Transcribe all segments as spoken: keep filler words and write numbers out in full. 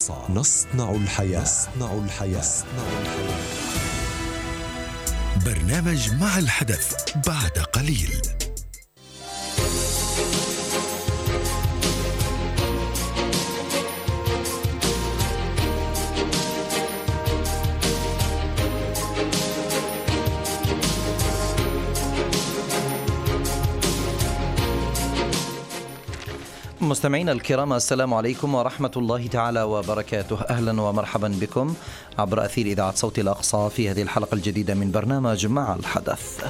نصنع الحياة. نصنع الحياة. نصنع الحياة. برنامج مع الحدث بعد قليل. مستمعينا الكرام، السلام عليكم ورحمة الله تعالى وبركاته. أهلا ومرحبا بكم عبر أثير إذاعة صوت الأقصى في هذه الحلقة الجديدة من برنامج مع الحدث.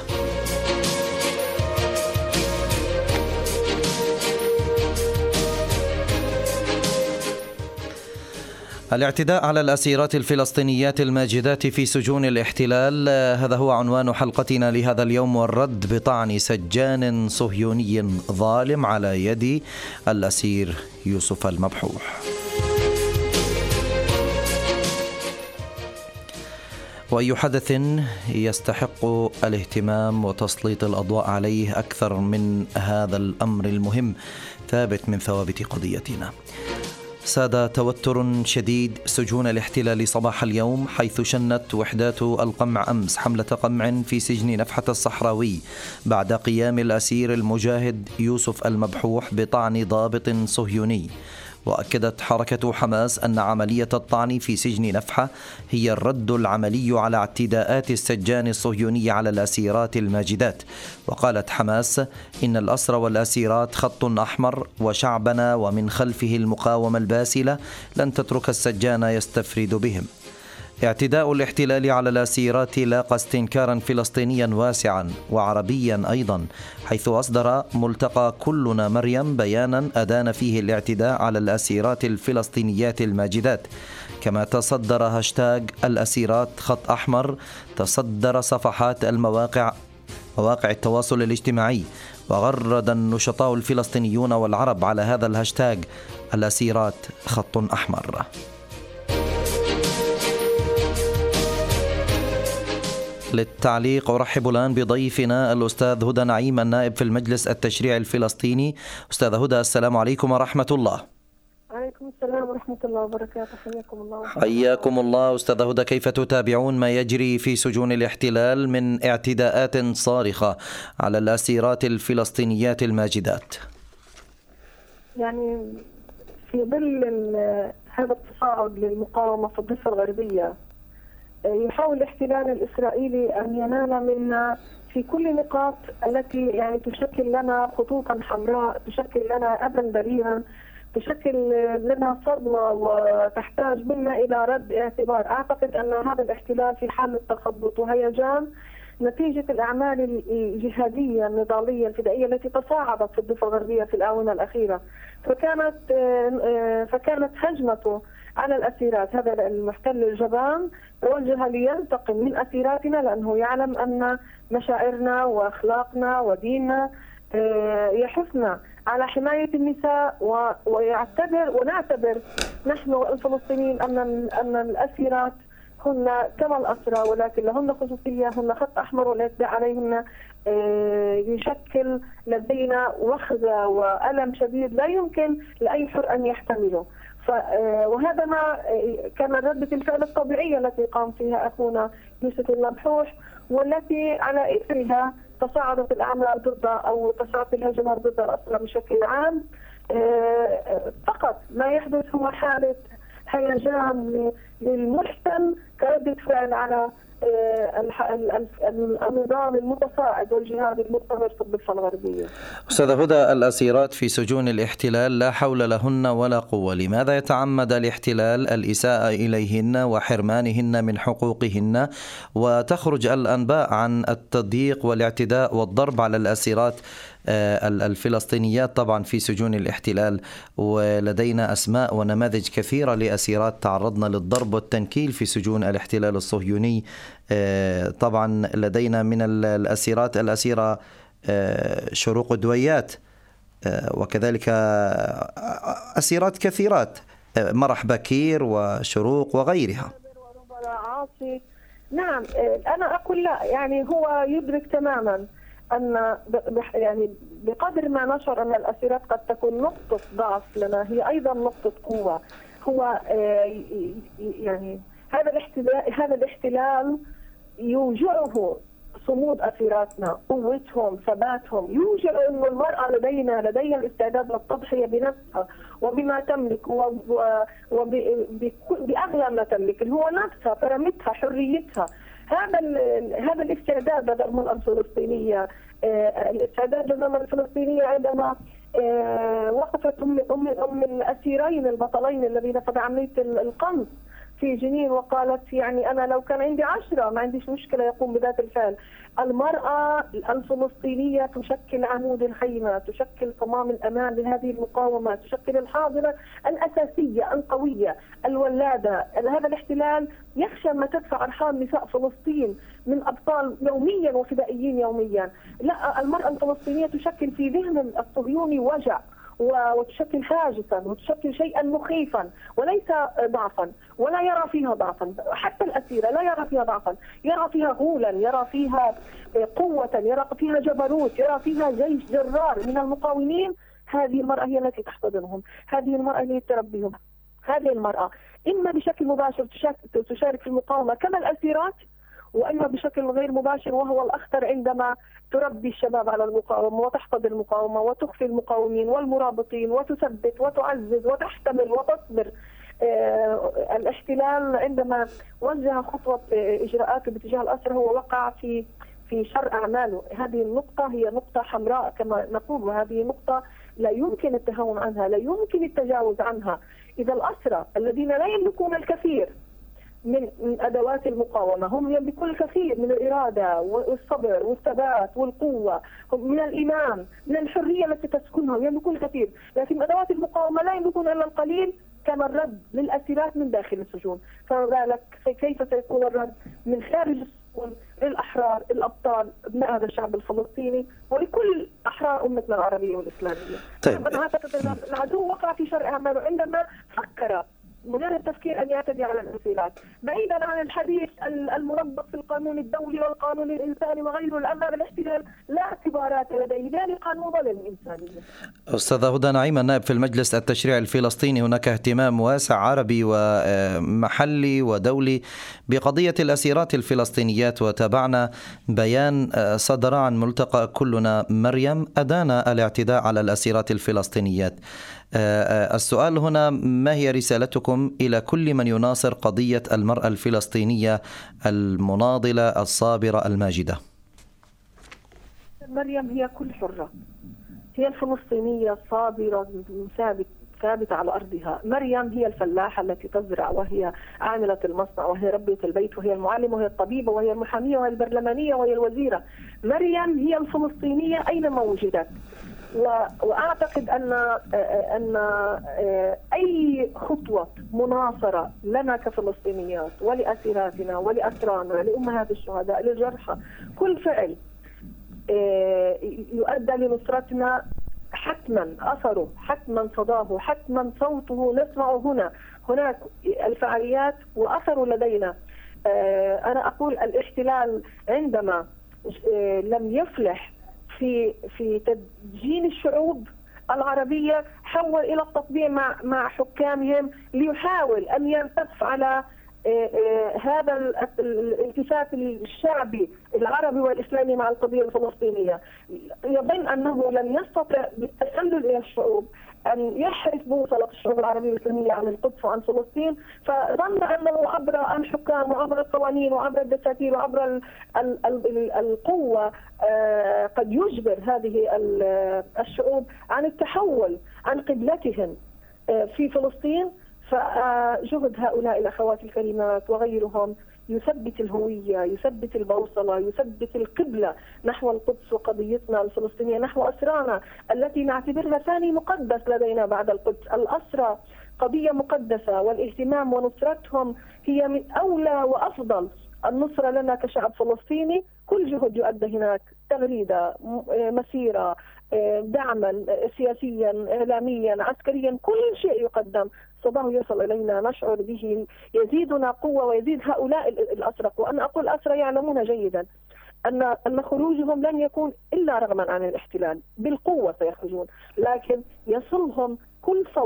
الاعتداء على الأسيرات الفلسطينيات الماجدات في سجون الاحتلال، هذا هو عنوان حلقتنا لهذا اليوم، والرد بطعن سجان صهيوني ظالم على يد الأسير يوسف المبحوح. وأي حدث يستحق الاهتمام وتسليط الأضواء عليه أكثر من هذا الأمر المهم ثابت من ثوابت قضيتنا. ساد توتر شديد سجون الاحتلال صباح اليوم، حيث شنت وحدات القمع أمس حملة قمع في سجن نفحة الصحراوي بعد قيام الأسير المجاهد يوسف المبحوح بطعن ضابط صهيوني. وأكدت حركة حماس أن عملية الطعن في سجن نفحة هي الرد العملي على اعتداءات السجان الصهيوني على الأسيرات الماجدات. وقالت حماس إن الأسرى والأسيرات خط أحمر، وشعبنا ومن خلفه المقاومة الباسلة لن تترك السجان يستفرد بهم. اعتداء الاحتلال على الأسيرات لاقى استنكارا فلسطينيا واسعا وعربيا أيضا، حيث أصدر ملتقى كلنا مريم بيانا أدان فيه الاعتداء على الأسيرات الفلسطينيات الماجدات. كما تصدر هاشتاج الأسيرات خط أحمر، تصدر صفحات المواقع مواقع التواصل الاجتماعي، وغرد النشطاء الفلسطينيون والعرب على هذا الهاشتاج الأسيرات خط أحمر. للتعليق أرحب الآن بضيفنا الأستاذ هدى نعيم، النائب في المجلس التشريعي الفلسطيني. أستاذ هدى، السلام عليكم ورحمة الله. عليكم السلام ورحمة الله وبركاته. حياكم الله. حياكم الله. أستاذ هدى، كيف تتابعون ما يجري في سجون الاحتلال من اعتداءات صارخة على الأسيرات الفلسطينيات الماجدات؟ يعني في ظل هذا التصاعد للمقاومة في الضفة الغربية، يحاول الاحتلال الإسرائيلي أن ينال منا في كل نقاط التي يعني تشكل لنا خطوطا حمراء، تشكل لنا أبا بريئا، تشكل لنا صدمة وتحتاج منا إلى رد اعتبار. أعتقد أن هذا الاحتلال في حالة تخبط وهيجان نتيجة الأعمال الجهادية النضالية الفدائية التي تصاعدت في الضفة الغربية في الآونة الأخيرة. فكانت فكانت هجمته على الأسيرات، هذا المحتل الجبان توجه لينتقم من أسيراتنا، لأنه يعلم أن مشاعرنا وأخلاقنا وديننا يحثنا على حماية النساء، ويعتبر ونعتبر نحن الفلسطينيين أن أن الأسيرات هن كما الأسرى، ولكن لهن خصوصية، هن خط أحمر والاعتداء عليهن يشكل لدينا وخزة وألم شديد لا يمكن لأي حر أن يحتمله. وهذا ما كان ردة الفعل الطبيعية التي قام فيها أخونا يوسف المبحوح، والتي على إثرها تصاعدت الأعمال ضد أو تصاعدت الهجمات ضد الأسرى بشكل عام. فقط ما يحدث هو حالة هيجان للمحتل كردة فعل على النظام المتصاعد والجهاد المستمر في الضفة الغربية. أستاذ هدى، الأسيرات في سجون الاحتلال لا حول لهن ولا قوة، لماذا يتعمد الاحتلال الإساءة إليهن وحرمانهن من حقوقهن، وتخرج الأنباء عن التضييق والاعتداء والضرب على الأسيرات الفلسطينيات طبعا في سجون الاحتلال؟ ولدينا أسماء ونماذج كثيرة لأسيرات تعرضنا للضرب والتنكيل في سجون الاحتلال الصهيوني. طبعا لدينا من الأسيرات الأسيرة شروق دويات، وكذلك أسيرات كثيرات، مرح بكير وشروق وغيرها. نعم، أنا أقول لا، يعني هو يدرك تماما أن يعني بقدر ما نشعر أن الأسيرات قد تكون نقطة ضعف لنا، هي أيضا نقطة قوة. هو يعني هذا الاحتلال هذا الاحتلال يوجعه صمود أسيراتنا، قوتهم، ثباتهم، يوجد أن المرأة لدينا لديها الاستعداد للتضحية بنفسها وبما تملك وبأغلى ما تملك اللي هو نفسها، كرامتها، حريتها. هذا هذا الاستعداد لدى المرأة الفلسطينية، الاستعداد لدى المرأة الفلسطينية عندما وقفت أم أم أم الأسيرين البطلين الذين في عملية القنص في جنين وقالت يعني أنا لو كان عندي عشرة ما عنديش مشكلة يقوم بذات الفعل. المرأة الفلسطينية تشكل عمود الخيمة، تشكل صمام الأمان لهذه المقاومة، تشكل الحاضنة الأساسية القوية الولادة. هذا الاحتلال يخشى ما تدفع أرحام نساء فلسطين من أبطال يوميا وفدائيين يوميا. لا، المرأة الفلسطينية تشكل في ذهن الصهيوني وجع، وتشكل هاجسا، وتشكل شيئا مخيفا وليس ضعفا، ولا يرى فيها ضعفا. حتى الأسيرة لا يرى فيها ضعفا، يرى فيها غولا، يرى فيها قوة، يرى فيها جبروت، يرى فيها جيش جرار من المقاومين. هذه المرأة هي التي تحتضنهم، هذه المرأة هي التي تربيهم. هذه المرأة إما بشكل مباشر تشارك في المقاومة كما الأسيرات، وإما بشكل غير مباشر وهو الأخطر عندما تربي الشباب على المقاومة وتحفظ المقاومة وتخفي المقاومين والمرابطين وتثبت وتعزز وتحتمل وتصبر. آه الاحتلال عندما وجه خطوة إجراءاته باتجاه الأسرى هو وقع في في شر أعماله. هذه النقطة هي نقطة حمراء كما نقول، وهذه نقطة لا يمكن التهاون عنها، لا يمكن التجاوز عنها. إذا الأسرى الذين لا يملكون الكثير من من ادوات المقاومه، هم يملكون الكثير من الاراده والصبر والثبات والقوه، من الايمان، من الحريه التي تسكنهم، يملكون الكثير، لكن ادوات المقاومه لا يملكون الا القليل، كما الرد للاسيرات من داخل السجون. فما بالك كيف سيكون الرد من خارج السجون للاحرار الابطال ابناء هذا الشعب الفلسطيني ولكل احرار امتنا العربيه والاسلاميه. طيب. اعتقد ان العدو وقع في شر اعماله عندما فكر مجرد التفكير أن يعتدي على الانفلات، بعيدا عن الحديث المربط في القانون الدولي والقانون الإنساني وغيره. الأمر بالاحتلال لا اعتبارات لديه، ذلك قانون الإنسانية. أستاذة هدى نعيمة، نائب في المجلس التشريعي الفلسطيني، هناك اهتمام واسع عربي ومحلي ودولي بقضية الأسيرات الفلسطينيات، وتابعنا بيان صدر عن ملتقى كلنا مريم أدان الاعتداء على الأسيرات الفلسطينيات. السؤال هنا: ما هي رسالتكم إلى كل من يناصر قضية المرأة الفلسطينية المناضلة الصابرة الماجدة؟ مريم هي كل حرة، هي الفلسطينية الصابرة ثابت ثابتة على أرضها. مريم هي الفلاحة التي تزرع، وهي عاملة المصنع، وهي ربية البيت، وهي المعلمة، وهي الطبيبة، وهي المحامية، وهي البرلمانية، وهي الوزيرة. مريم هي الفلسطينية أينما وجدت. وأعتقد أن أن أي خطوة مناصرة لنا كفلسطينيات ولأسيراتنا ولأسرانا لأمهات الشهداء للجرحى، كل فعل يؤدى لنصرتنا حتما أثره، حتما صداه، حتما صوته نسمعه هنا. هناك الفعاليات وأثره لدينا. أنا أقول الاحتلال عندما لم يفلح في في تدجين الشعوب العربية حول إلى التطبيع مع مع حكامهم ليحاول أن يلتف على هذا الالتفاف الشعبي العربي والإسلامي مع القضية الفلسطينية. يظن أنه لن يستطيع بالتسلل إلى الشعوب أن يحرف بوصلة الشعوب العربية والإسلامية عن القدس وعن فلسطين، فظن أنه عبر الحكام وعبر القوانين وعبر الدساتير وعبر ال ال ال القوة قد يجبر هذه الشعوب عن التحول عن قبلتهم في فلسطين. فجهد هؤلاء الأخوات الكريمات وغيرهم يثبت الهوية، يثبت البوصلة، يثبت القبلة نحو القدس وقضيتنا الفلسطينية، نحو أسرانا التي نعتبرها ثاني مقدس لدينا بعد القدس. الأسرى قضية مقدسة، والاهتمام ونصرتهم هي من أولى وأفضل النصرة لنا كشعب فلسطيني. كل جهد يؤدى هناك، تغريدة، مسيرة، دعما سياسيا، إعلاميا، عسكريا، كل شيء يقدم صداه يصل إلينا، نشعر به، يزيدنا قوة ويزيد هؤلاء الأسرى. وأنا أقول الأسرى يعلمون جيدا أن أن خروجهم لن يكون إلا رغما عن الاحتلال، بالقوة سيخرجون، لكن يصلهم كل صوت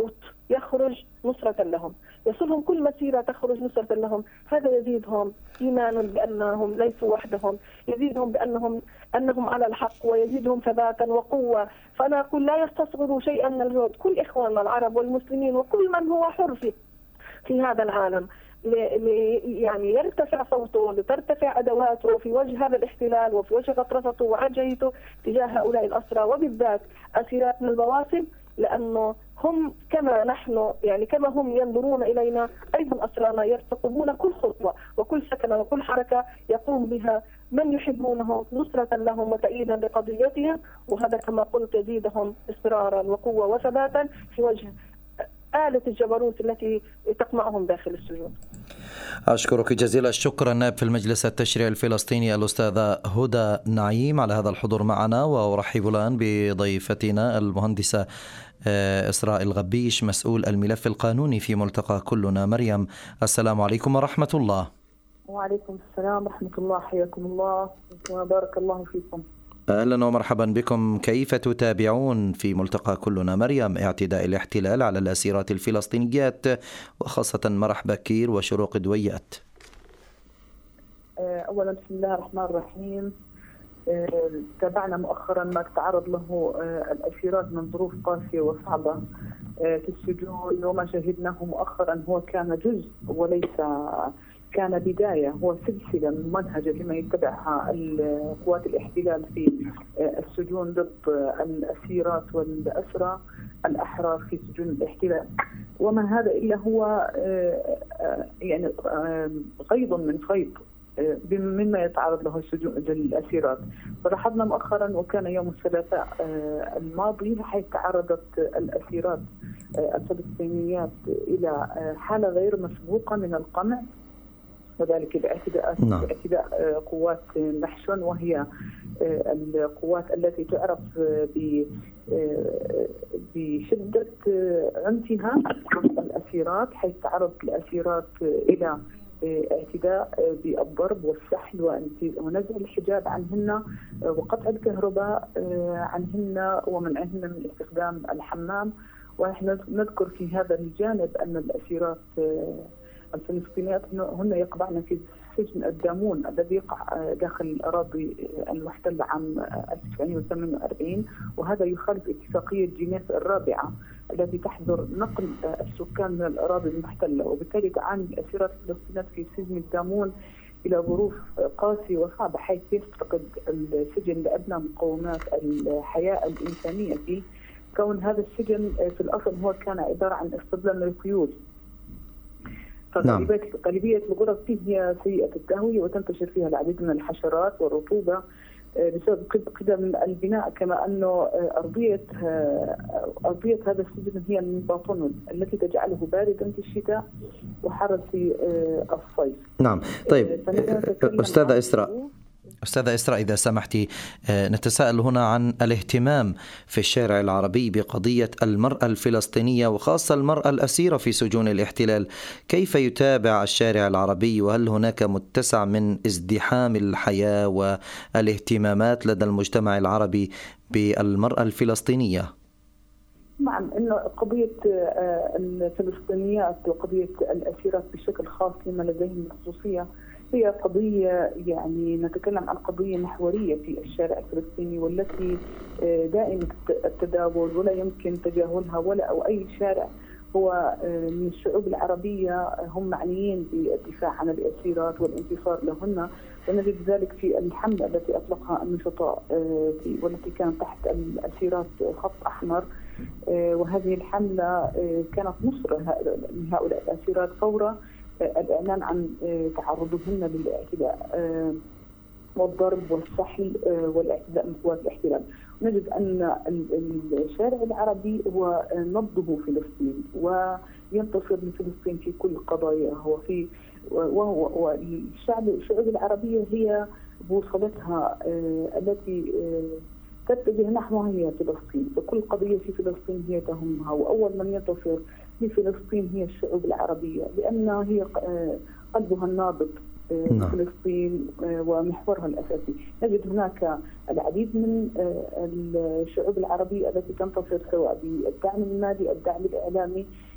يخرج نصرة لهم، يصلهم كل مسيرة تخرج نصرة لهم. هذا يزيدهم إيمانا بأنهم ليسوا وحدهم، يزيدهم بأنهم أنهم على الحق، ويزيدهم ثباتا وقوة. فأنا أقول لا يستصغروا شيئا من الجهد، كل إخواننا العرب والمسلمين وكل من هو حر في في هذا العالم يعني يرتفع صوته، لترتفع أدواته في وجه هذا الاحتلال وفي وجه غطرسته وعجيته تجاه هؤلاء الأسرى، وبالذات أسيرات من البواسل، لأنه هم كما نحن يعني كما هم ينظرون إلينا أيضا أسرانا يرتقبون كل خطوة وكل سكنة وكل حركة يقوم بها من يحبونه نصرة لهم وتأييدا لقضيتهم. وهذا كما قلت يزيدهم إصرارا وقوة وثباتا في وجه آلة الجبروت التي تقمعهم داخل السجون. أشكرك جزيل الشكر النائب في المجلس التشريعي الفلسطيني الأستاذة هدى نعيم على هذا الحضور معنا، وأرحب الآن بضيفتنا المهندسة إسراء الغبيش مسؤول الملف القانوني في ملتقى كلنا. مريم، السلام عليكم ورحمة الله. وعليكم السلام ورحمة الله، حياكم الله وبارك الله فيكم. أهلا ومرحبا بكم. كيف تتابعون في ملتقى كلنا مريم اعتداء الاحتلال على الأسيرات الفلسطينيات وخاصة مرح بكير وشروق دويات؟ أولا بسم الله الرحمن الرحيم. تابعنا مؤخرا ما تعرض له الأسيرات من ظروف قاسية وصعبة في السجون، وما شهدناه مؤخرا هو كان جزء وليس كان بداية، هو سلسلة ممنهجة لما يتبعها قوات الاحتلال في السجون ضد الأسيرات والأسرى الأحرار في سجون الاحتلال. وما هذا إلا هو يعني غيض من فيض مما يتعرض له السجون الأسيرات. فلاحظنا مؤخرا وكان يوم الثلاثاء الماضي حيث تعرضت الأسيرات الفلسطينيات إلى حالة غير مسبوقة من القمع، وذلك باعتداءات باعتداء قوات نحشون، وهي القوات التي تعرف بشدة عنفها ضد الأسيرات، حيث تعرضت الأسيرات إلى اعتداء بالضرب والسحل ونزع الحجاب عنهن وقطع الكهرباء عنهن ومنعهن من استخدام الحمام. ونحن نذكر في هذا الجانب أن الأسيرات الفلسطينيات هن يقبعن في سجن الدامون الذي يقع داخل الأراضي المحتلة عام ألف وتسعمائة وثمانية وأربعين، وهذا يخالف اتفاقية جنيف الرابعة التي تحظر نقل السكان من الأراضي المحتلة. وبالتالي تعاني الأسيرات الفلسطينيات في سجن الدامون إلى ظروف قاسية وصعبة، حيث يفتقد السجن لأدنى مقومات الحياة الإنسانية فيه، كون هذا السجن في الأصل هو كان عبارة عن اسطبلان للخيول. فغالبية الغرف فيه هي سيئة التهوية وتنتشر فيها العديد من الحشرات والرطوبة بسبب قدم البناء، كما أنه أرضية أرضية هذا السجن هي المنباطون التي تجعله باردا في الشتاء وحارا في الصيف. نعم. طيب أستاذة إسراء أستاذة إسراء إذا سمحتي، نتساءل هنا عن الاهتمام في الشارع العربي بقضية المرأة الفلسطينية وخاصة المرأة الأسيرة في سجون الاحتلال. كيف يتابع الشارع العربي، وهل هناك متسع من ازدحام الحياة والاهتمامات لدى المجتمع العربي بالمرأة الفلسطينية؟ نعم، إن قضية الفلسطينيات وقضية الأسيرات بشكل خاص لما لديهم خصوصية هي قضية يعني نتكلم عن قضية محورية في الشارع الفلسطيني، والتي دائما التداول ولا يمكن تجاهلها، ولا أو أي شارع هو من الشعوب العربية هم معنيين بالدفاع عن الأسيرات والانتصار لهن. ونجد ذلك في الحملة التي أطلقها النشطاء والتي كانت تحت الأسيرات خط أحمر، وهذه الحملة كانت نصرة لهؤلاء الأسيرات فور الإعلان عن تعرضهن للاعتداء والضرب والسحل والاعتداء من قوات الاحتلال. نجد أن الشارع العربي هو نبضه فلسطين وينتصر لفلسطين في كل قضاياها، وفي وهو والشعب الشعوب العربية هي بوصلتها التي تتجه نحوها هي فلسطين، فكل قضية في فلسطين هي تهمها، وأول من ينتصر لفلسطين هي الشعوب العربية، لأنها هي قلبها النابض فلسطين ومحورها الأساسي. نجد هناك العديد من الشعوب العربية التي تنتصر سواء بالدعم المالي، الدعم الإعلامي،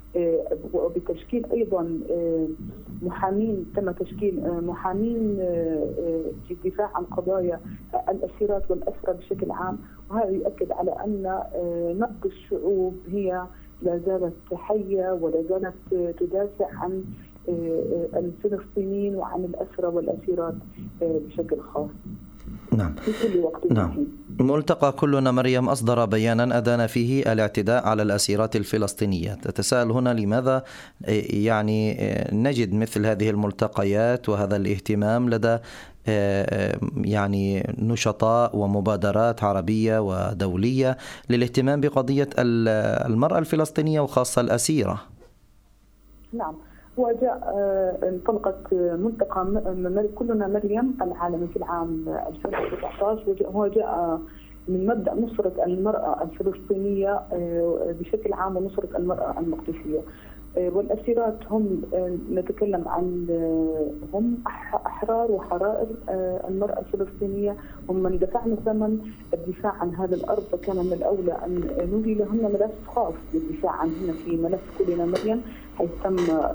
وبتشكيل أيضا محامين، تم تشكيل محامين في الدفاع عن قضايا الأسيرات والأسرى بشكل عام. وهذا يؤكد على أن نبض الشعوب هي لا زالت حية ولا زالت تدافع عن الفلسطينيين وعن الأسرى والأسيرات بشكل خاص. نعم. في كل وقت. نعم. ملتقى كلنا مريم أصدر بيانا أدان فيه الاعتداء على الأسيرات الفلسطينيات. تتساءل هنا لماذا يعني نجد مثل هذه الملتقيات وهذا الاهتمام لدى يعني نشطاء ومبادرات عربية ودولية للاهتمام بقضية المرأة الفلسطينية وخاصة الأسيرة؟ نعم، وجاء انطلقت ملتقى كلنا مريم العالمي في العام ألفين وتسعة عشر. هو جاء من مبدأ نصرة المرأة الفلسطينية بشكل عام ونصرة المرأة المقدسية. والأسيرات هم نتكلم عن هم أحرار وحرائر المرأة الفلسطينية، هم من دفعنا ثمن الدفاع عن هذا الأرض، فكان من الأولى أن نولي لهن ملف خاص للدفاع عنهن في ملف كلنا مريم، حيث تم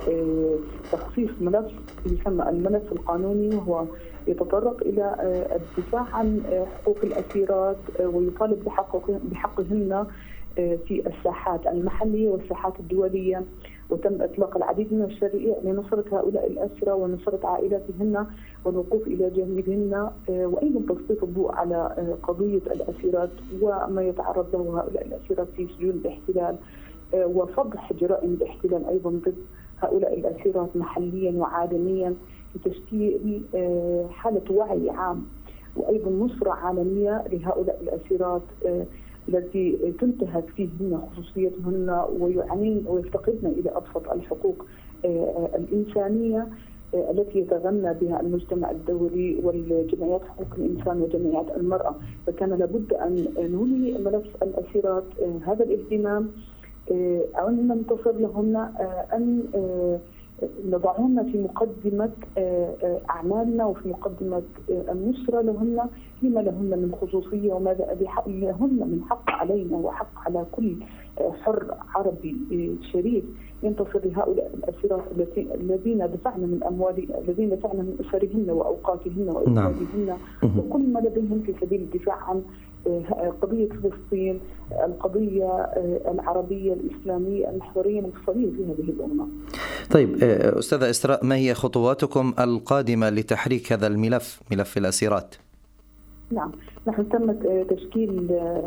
تخصيص ملف يسمى الملف القانوني، وهو يتطرق إلى الدفاع عن حقوق الأسيرات ويطالب بحقهن في الساحات المحلية والساحات الدولية. وتم إطلاق العديد من المشاريع لنصرة هؤلاء الأسرى ونصرة عائلاتهن والوقوف إلى جانبهن، وأيضا تسليط الضوء على قضية الأسيرات وما يتعرض له هؤلاء الأسيرات في سجون الاحتلال، وفضح جرائم الاحتلال أيضا ضد هؤلاء الأسيرات محليا وعالميا، لتشكيل حالة وعي عام وأيضا نصرة عالمية لهؤلاء الأسيرات التي تنتهك فيهن خصوصيتهن ويعنين ويفتقدن إلى أبسط الحقوق الإنسانية التي يتغنى بها المجتمع الدولي والجمعيات حقوق الإنسان وجمعيات المرأة. فكان لابد أن نولي ملف الأسيرات هذا الاهتمام، أو أن ننتصر لهن، أن نضعهن في مقدمة أعمالنا وفي مقدمة النصرة لهن، لما لهن من خصوصية وماذا لهن من حق علينا وحق على كل حر عربي شريف ينتصر لهؤلاء الأسيرات الذين دفعنا من أموال الذين دفعنا من أسرهن وأوقاتهن وأولادهن وكل ما لديهم في سبيل الدفاع عن قضية فلسطين، القضية العربية الإسلامية المحورية المفصلية في هذه الأمة. طيب أستاذة إسراء، ما هي خطواتكم القادمة لتحريك هذا الملف، ملف الأسيرات؟ نعم، نحن تم تشكيل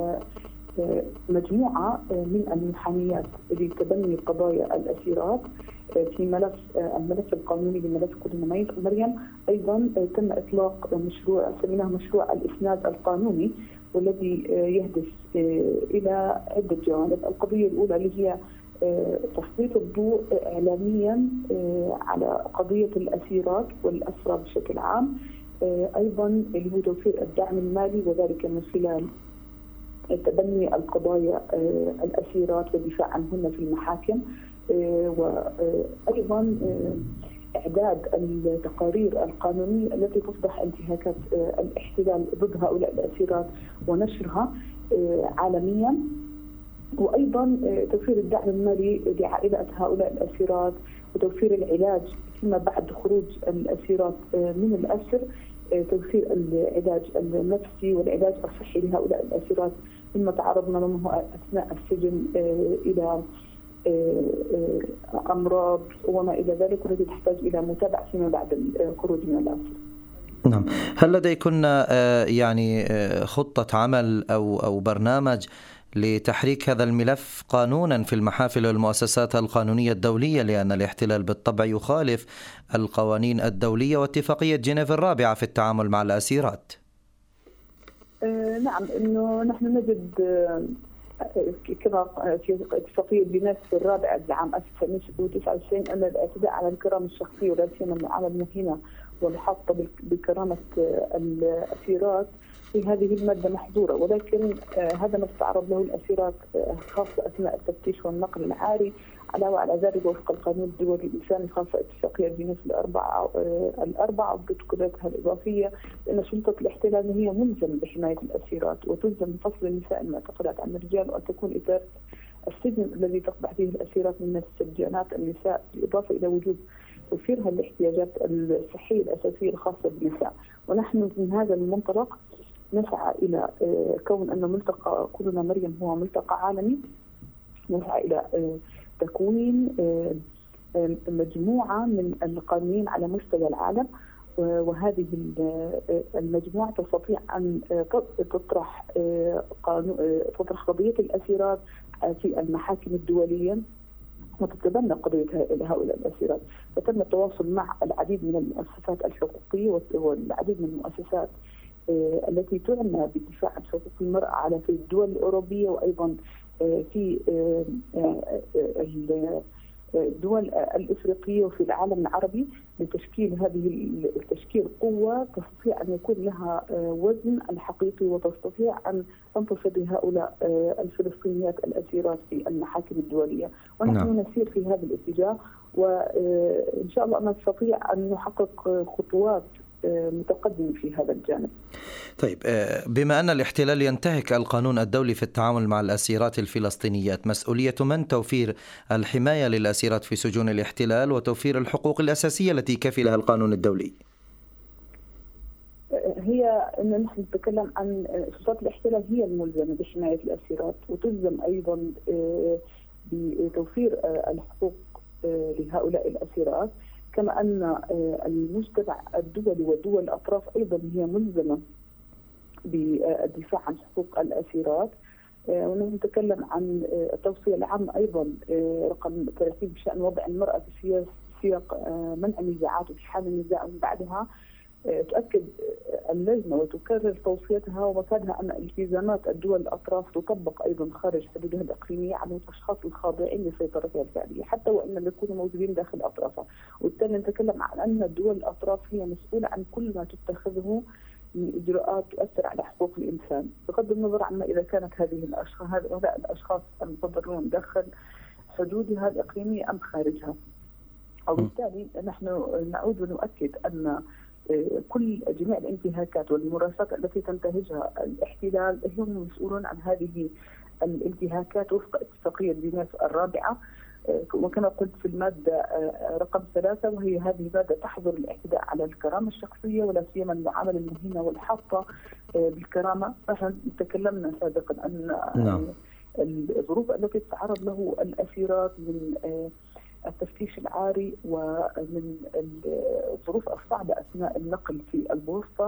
مجموعة من المحاميات لتبني قضايا الأسيرات في ملف الملف القانوني لملف كلنا مريم. أيضا تم إطلاق مشروع سميناه مشروع الإسناد القانوني، والذي يهدف إلى عدة جوانب. القضية الأولى اللي هي تسليط الضوء إعلاميا على قضية الأسيرات والأسرى بشكل عام، أيضا اللي هو توفير الدعم المالي وذلك من خلال تبني القضايا الأسيرات والدفاع عنهن في المحاكم، وأيضا إعداد التقارير القانونية التي تفضح انتهاكات الاحتلال ضد هؤلاء الأسيرات ونشرها عالميا، وأيضا توفير الدعم المالي لعائلات هؤلاء الأسيرات وتوفير العلاج فيما بعد خروج الأسيرات من الأسر، توفير العلاج النفسي والعلاج الصحي لهؤلاء الأسيرات مما تعرضنا له أثناء السجن إلى أمراض وما إلى ذلك، والتي تحتاج إلى متابعة فيما بعد الخروج من الأسر. نعم، هل لديكن يعني خطة عمل أو أو برنامج لتحريك هذا الملف قانونا في المحافل والمؤسسات القانونية الدولية، لأن الاحتلال بالطبع يخالف القوانين الدولية واتفاقية جنيف الرابعة في التعامل مع الأسيرات؟ آه نعم، إنه نحن نجد كما في اتفاقية جنيف الرابعة لعام ألف وتسعمائة وتسعة وتسعين أن الاعتداء على الكرامة الشخصية ولا سيما على المهنة والحاطة بكرامة الأسيرات في هذه المادة محظورة، ولكن هذا ما تتعرض له الأسيرات خاصة أثناء التفتيش والنقل العاري. علاوة على ذلك وفق القانون الدولي الإنساني خاصة اتفاقية جنيف الأربعة الأربعة وبروتوكولاتها الإضافية، لأن سلطة الاحتلال هي ملزمة بحماية الأسيرات وتلزم بفصل النساء المعتقلات عن الرجال، وأن تكون إدارة السجن الذي تصبح فيه الأسيرات من السجانات النساء، بالإضافة إلى وجود توفيرها الاحتياجات الصحية الأساسية الخاصة بالنساء. ونحن من هذا المنطلق نسعى إلى كون أن ملتقى كلنا مريم هو ملتقى عالمي، نسعى إلى تكوين مجموعة من القانونيين على مستوى العالم، وهذه المجموعة تستطيع أن تطرح تطرح قضية الأسيرات في المحاكم الدولية وتتبنى قضية هؤلاء الأسيرات. فتم التواصل مع العديد من المؤسسات الحقوقية والعديد من المؤسسات التي تعنى بالدفاع عن حقوق المرأة على في الدول الأوروبية، وأيضا في الدول الإفريقية وفي العالم العربي، لتشكيل هذه التشكيل قوة تستطيع أن يكون لها وزن الحقيقي وتستطيع أن تنتصر لهؤلاء الفلسطينيات الأسيرات في المحاكم الدولية. ونحن نعم. نسير في هذا الاتجاه، وإن شاء الله نستطيع أن نحقق خطوات متقدم في هذا الجانب. طيب، بما أن الاحتلال ينتهك القانون الدولي في التعامل مع الأسيرات الفلسطينيات، مسؤولية من توفير الحماية للأسيرات في سجون الاحتلال وتوفير الحقوق الأساسية التي كفلها القانون الدولي؟ هي أن نحن نتكلم عن سلطات الاحتلال هي الملزمة بحماية الأسيرات، وتلزم أيضا بتوفير الحقوق لهؤلاء الأسيرات، كما أن المجتمع الدولي والدول الأطراف أيضا هي ملزمة بالدفاع عن حقوق الأسيرات. ونتكلم عن التوصية العامة أيضا رقم ثلاثين بشأن وضع المرأة في سياق منع النزاعات وفي حال النزاع ومن بعدها، تؤكد اللجنة وتكرر توصيتها ومفادها أن التزامات الدول الأطراف تطبق أيضا خارج حدودها الإقليمية على الأشخاص الخاضعين لسيطرتها الفعلية، حتى وإن لم يكونوا موجودين داخل أطرافها. وبالتالي نتكلم عن أن الدول الأطراف هي مسؤولة عن كل ما تتخذه من إجراءات تؤثر على حقوق الإنسان، بغض النظر عما إذا كانت هذه الأشخاص هؤلاء الأشخاص المتضررون داخل حدودها الإقليمية أم خارجها. وبالتالي نحن نعود ونؤكد أن كل جميع الانتهاكات والممارسات التي تنتهجها الاحتلال هم مسؤولون عن هذه الانتهاكات وفق اتفاقية جنيف الرابعة، وكما قلت في المادة رقم ثلاثة، وهي هذه المادة تحظر الاعتداء على الكرامة الشخصية ولا سيما المعاملة المهينة والحاطة بالكرامة. نحن تكلمنا سابقا أن نعم. الظروف التي تتعرض له الأسيرات من التفتيش العاري ومن الظروف الصعبة أثناء النقل في البوسطة،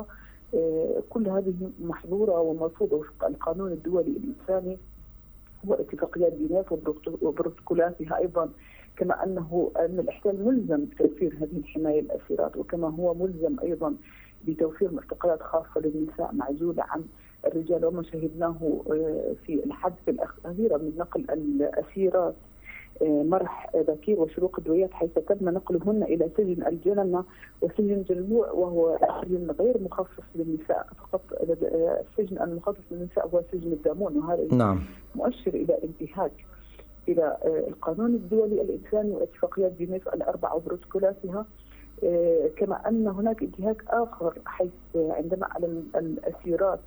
كل هذه محظورة ومرفوضة وفق القانون الدولي الإنساني واتفاقيات جنيف وبروتوكولاتها أيضا، كما أنه أن الاحتلال ملزم بتوفير هذه الحماية للأسيرات، وكما هو ملزم أيضا بتوفير معتقلات خاصة للنساء معزولة عن الرجال، وما شهدناه في الحادثة الأخيرة من نقل الأسيرات مرح بكير وشروق الدويات، حيث تم نقلهن إلى سجن الجنة وسجن جلبوع، وهو سجن غير مخصص للنساء فقط. السجن المخصص للنساء هو سجن الدامون، وهذا نعم. مؤشر إلى انتهاك إلى القانون الدولي الإنساني واتفاقيات جنيف الأربعة وبروتوكولاتها، كما أن هناك انتهاك آخر حيث عندما على الأسيرات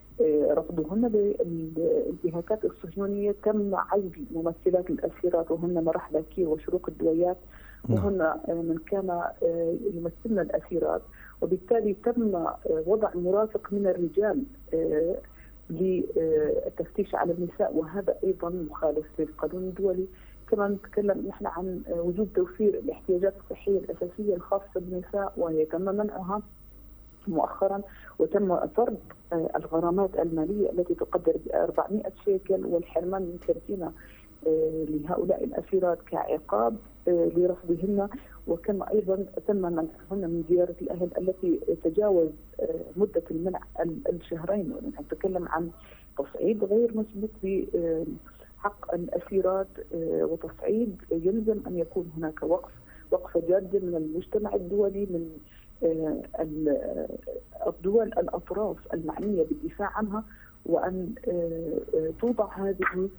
رفضهن بالانتهاكات السجنونية تم عزل ممثلات الأسيرات وهن مرح بكير وشروق الدويات، وهن من كان يمثلن الأسيرات، وبالتالي تم وضع مرافق من الرجال للتفتيش على النساء، وهذا أيضا مخالف للقانون الدولي. كما نتكلم نحن عن وجود توفير الاحتياجات الصحية الأساسية الخاصة بالنساء، وهي تم منعها مؤخرا، وتم فرض الغرامات المالية التي تقدر ب أربعمائة شيكل والحرمان من كانتينا لهؤلاء الأسيرات كعقاب لرفضهن، وكما أيضا تم منعهن من زيارة الأهل التي تجاوز مدة المنع الشهرين. ونتكلم عن تصعيد غير مسبوق بحق الأسيرات، وتصعيد يلزم أن يكون هناك وقف وقفة جادة من المجتمع الدولي، من الدول الأطراف المعنية بالدفاع عنها، وأن توضع هذه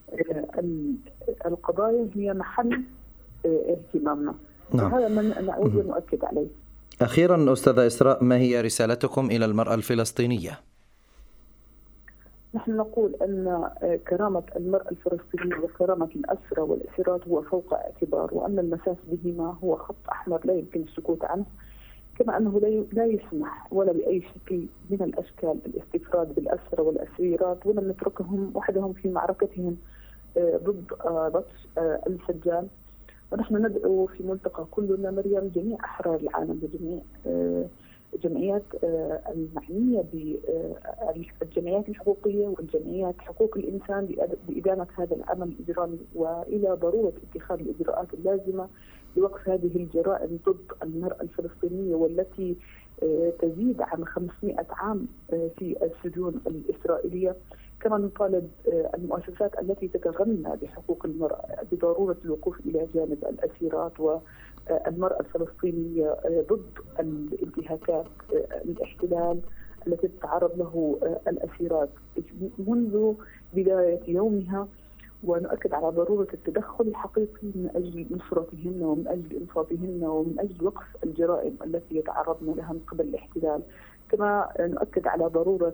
القضايا هي محل اهتمامنا. نعم. هذا ما نعود ونؤكد عليه. أخيرا أستاذة إسراء، ما هي رسالتكم إلى المرأة الفلسطينية؟ نحن نقول أن كرامة المرأة الفلسطينية وكرامة الأسرى والأسيرات هو فوق اعتبار، وأن المساس بهما هو خط أحمر لا يمكن السكوت عنه، كما أنه لا يسمح ولا بأي شكل من الأشكال الاستفراد بالأسرى والأسيرات، ولم نتركهم وحدهم في معركتهم ضد بطش السجان. ونحن ندعو في ملتقى كلنا مريم جميع أحرار العالم وجميع الجمعيات المعنية بالجمعيات الحقوقية والجمعيات حقوق الإنسان بإدانة هذا العمل الإجرامي، وإلى ضرورة اتخاذ الإجراءات اللازمة لوقف هذه الجرائم ضد المرأة الفلسطينية، والتي تزيد عن خمسمائة عام في السجون الإسرائيلية. كما نطالب المؤسسات التي تتغنى بحقوق المرأة بضرورة الوقوف إلى جانب الأسيرات والمرأة الفلسطينية ضد الانتهاكات الاحتلال التي تتعرض له الأسيرات منذ بداية يومها، ونؤكد على ضرورة التدخل الحقيقي من أجل نصرتهن ومن أجل إنصافهن ومن أجل وقف الجرائم التي يتعرضن لها من قبل الاحتلال. كما نؤكد على ضرورة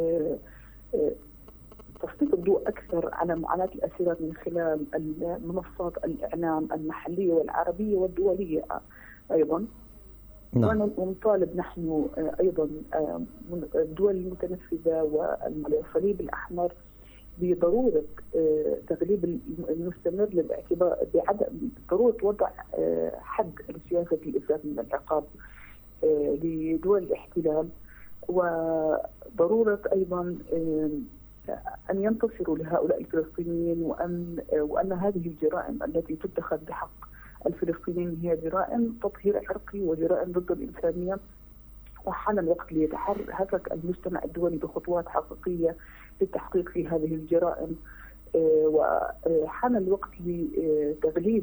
تسليط الضوء أكثر على معاناة الأسيرات من خلال منصات الإعلام المحلية والعربية والدولية أيضا. نعم. ونطالب نحن أيضا الدول المتنفذة والصليب الأحمر بضرورة تغليب المستمر للاعتبار بعدم ضرورة وضع حد لسياسة الإفراط من العقاب لدول الاحتلال، وضرورة أيضا أن ينتصروا لهؤلاء الفلسطينيين، وأن وأن هذه الجرائم التي تتخذ بحق الفلسطينيين هي جرائم تطهير عرقي وجرائم ضد الإنسانية. وحان الوقت ليتحرك المجتمع الدولي بخطوات حقيقية للتحقيق في هذه الجرائم، وحان الوقت لتغليب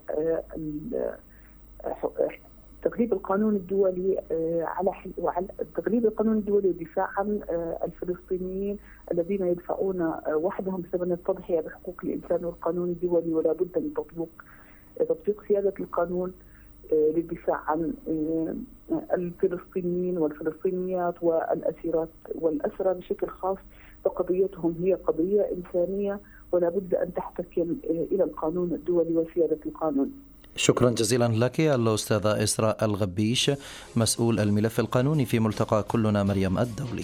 تغليب القانون الدولي على وعلى تغليب القانون الدولي والدفاع عن الفلسطينيين الذين يدفعون وحدهم ثمن التضحية بحقوق الإنسان والقانون الدولي، ولا بد من تطبيق تطبيق سيادة القانون للدفاع عن الفلسطينيين والفلسطينيات والأسيرات والأسرى بشكل خاص. فقضيتهم هي قضية إنسانية ولا بد أن تحتكم إلى القانون الدولي وسيادة القانون. شكرا جزيلا لك الأستاذة إسراء الغبيش، مسؤول الملف القانوني في ملتقى كلنا مريم الدولي.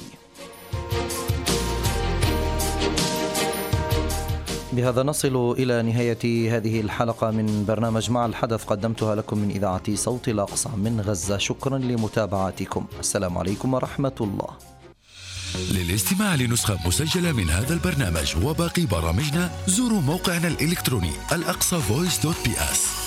بهذا نصل إلى نهاية هذه الحلقة من برنامج مع الحدث، قدمتها لكم من إذاعة صوت الأقصى من غزة. شكرا لمتابعتكم، السلام عليكم ورحمة الله. للاستماع لنسخة مسجلة من هذا البرنامج وباقي برامجنا زوروا موقعنا الإلكتروني الأقصى فويس دوت بي اس.